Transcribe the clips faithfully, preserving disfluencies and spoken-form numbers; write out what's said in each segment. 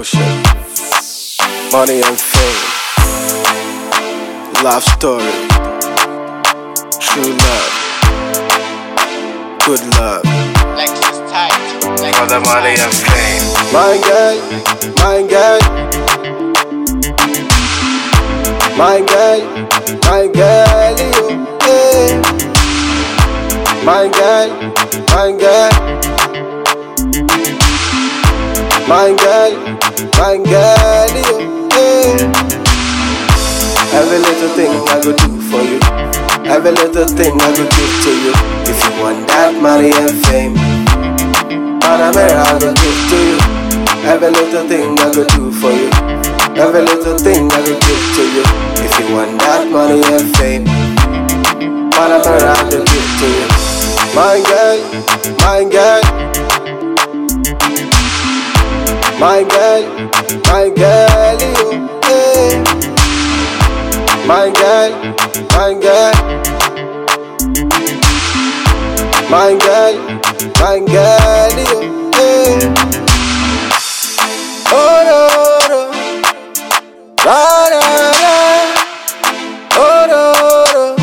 emotion, money and fame, love story, true love, good love. For the money and fame. My girl, my girl, my girl, my girl, you, yeah. My girl, my girl, my girl, my girl, you, yeah. Every little thing I go do for you, every little thing I go give to you. If you want that money and fame, Panamera I go give to you. Every little thing I go do for you, every little thing I go give to you. If you want that money and fame, Panamera I go give to you. My girl, my girl, my girl, my girl, you, yeah. My girl, my girl, my girl, my girl, you, yeah. Oh no, no, da da da, oh no, no,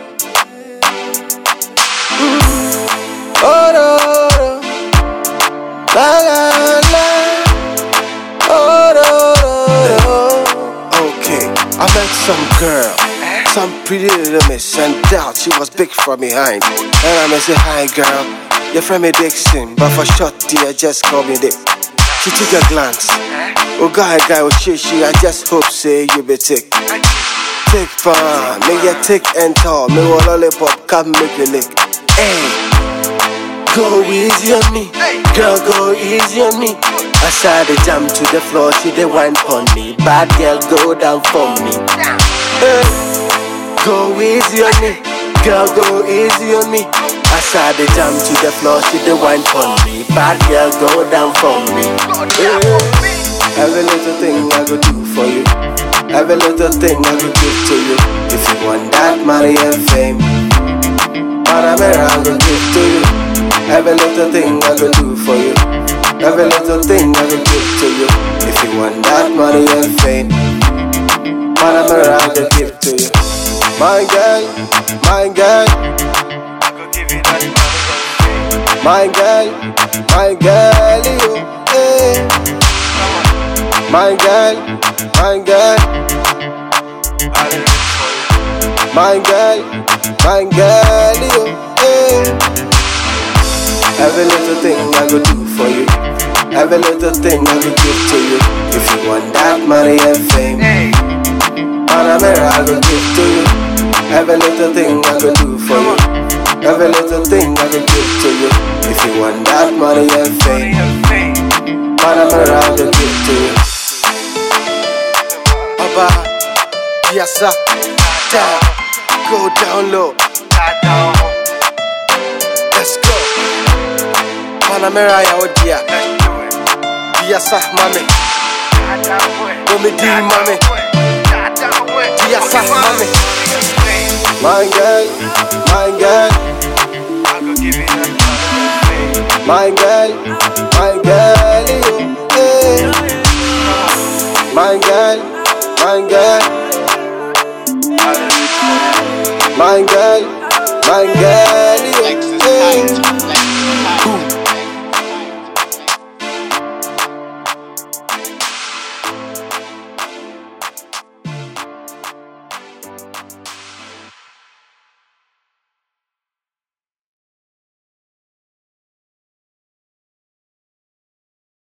mm. Oh no, no, la la la, oh no, no. Okay, I met some girl, some pretty little miss, and doubt she was big from behind. And I may say, hi girl, your friend me Dixon, but for short dear, just call me Dick. She took a glance, oh guy, guy, oh she, she, I just hope say you be tick. Tick pan, me get tick and tall, me will lollipop, come make you lick. Hey, go easy on me, girl, go easy on me. I saw the jump to the floor, she the wine pon me. Bad girl, go down for me. Hey, go easy on me, girl, go easy on me. I saw the jump to the floor, she the wine pon me. Bad girl, go down for me. Hey, every little thing I go do for you, every little thing I go give to you. If you want that money and fame, Panamera I go give to you. Every little thing I go do for you, every little thing I go give to you. If you want that money and fame, Panamera I go give to you. My girl, my girl, I go give you that money and fame. my girl, my girl, you, yeah. My girl, my girl, I live for you. my girl, my girl, you, yeah. Every little thing I go do for you, every little thing I go give to you. If you want that money and fame, Hey, Panamera I go give to you. Every little thing I go do for you, every little thing I go give to you. If you want that money and money fame, and fame. Panamera I go give to you. Abba, yes sir, down, go down low, let's go. Panamera ya odia, yes sir, mami, Omi di mami, yes sir, mami. My girl, my girl, I go give you that money and fame. my girl, my girl, you, yeah. My girl, my girl, I live for you. my girl, my girl, you, yeah.